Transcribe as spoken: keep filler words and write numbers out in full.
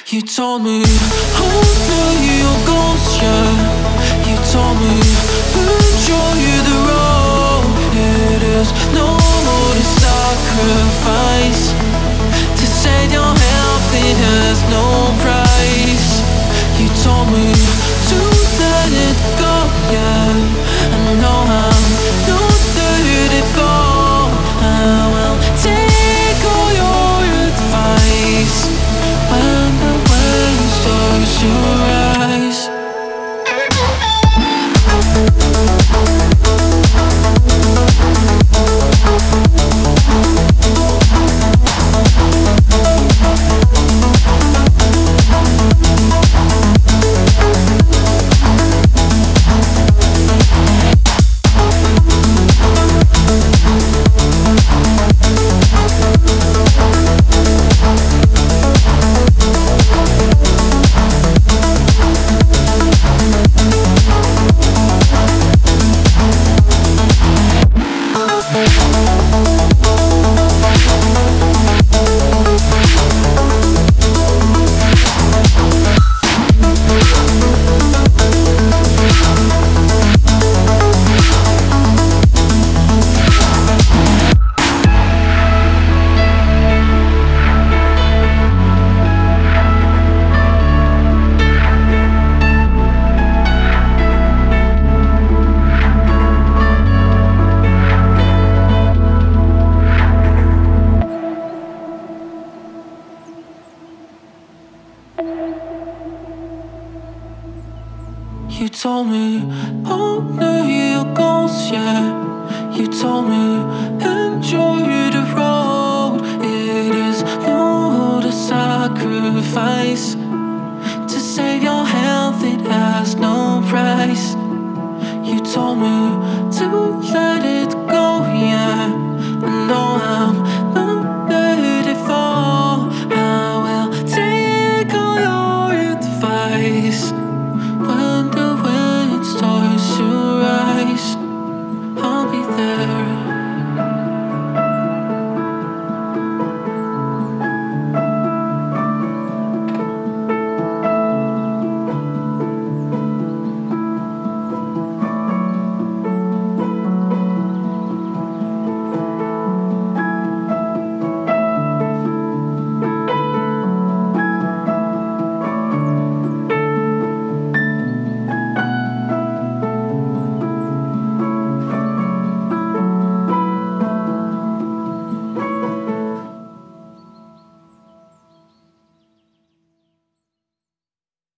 You told me, honor your goals, yeah. You told me, enjoy the road. It is no more to sacrifice. To save your health, it has no price. You told me to let it go, yeah. I know I'm not thirty fall. I will take all your advice when the wind starts to rise. You told me, honor your goals, yeah. You told me, enjoy the road. It is no to sacrifice. To save your health, it has no price. You told me to let